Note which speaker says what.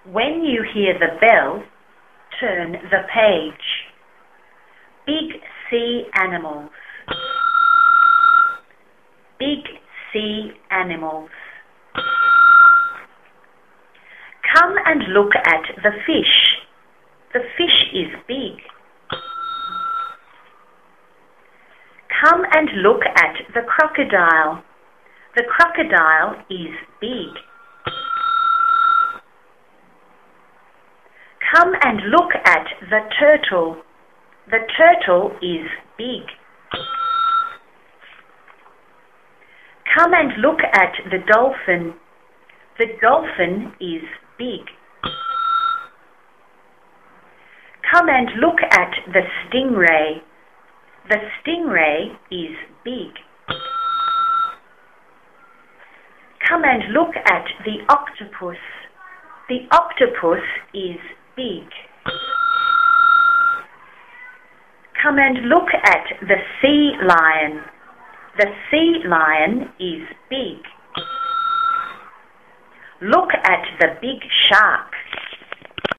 Speaker 1: When you hear the bell, turn the page. Big sea animals. Big sea animals. Come and look at the fish. The fish is big. Come and look at the crocodile. The crocodile is big. Come and look at the turtle. The turtle is big. Come and look at the dolphin. The dolphin is big. Come and look at the stingray. The stingray is big. Come and look at the octopus. The octopus is big. Come and look at the sea lion. The sea lion is big. Look at the big shark.